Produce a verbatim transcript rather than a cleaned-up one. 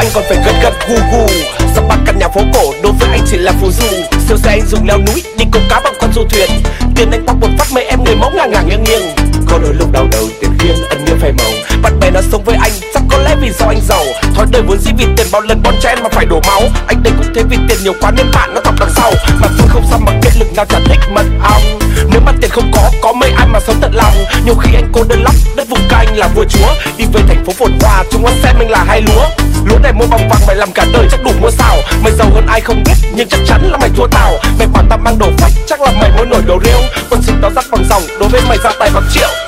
anh còn phải gật gật gù gù. Sắp bắt căn nhà phố cổ đối với anh chỉ là phù du. Siêu xe anh dùng leo núi đi câu cá bằng con du thuyền. Tiền anh bóc một phát mấy em người mẫu ngang ngang nghiêng nghiêng. Có đôi lúc đau đầu tiền khiến ân nghĩa phai màu. Bạn bè nó sống với anh chắc có lẽ vì do anh giàu. Thói đời vốn dĩ vì tiền bao lần bon chen mà phải đổ máu. Anh đây cũng thế vì tiền nhiều quá nên bạn nó thọc đằng sau. Mà phương không sao mà kết lực nào chả thích mật ong. Nếu mà tiền không có, có mấy ai mà sống thật lòng. Nhiều khi anh cô đơn lắm, đất vùng ca anh là vua chúa. Đi về thành phố phồn hoa, chúng nó xem mình là hai lúa. Lúa này mua bằng vàng mày làm cả đời chắc đủ mua xào. Mày giàu hơn ai không biết, nhưng chắc chắn là mày thua tao. Mày bảo tao mang đồ phách, chắc là mày muốn nổi đồ rêu. Quân sinh đó dắt bằng dòng, đối với mày ra tay bằng triệu.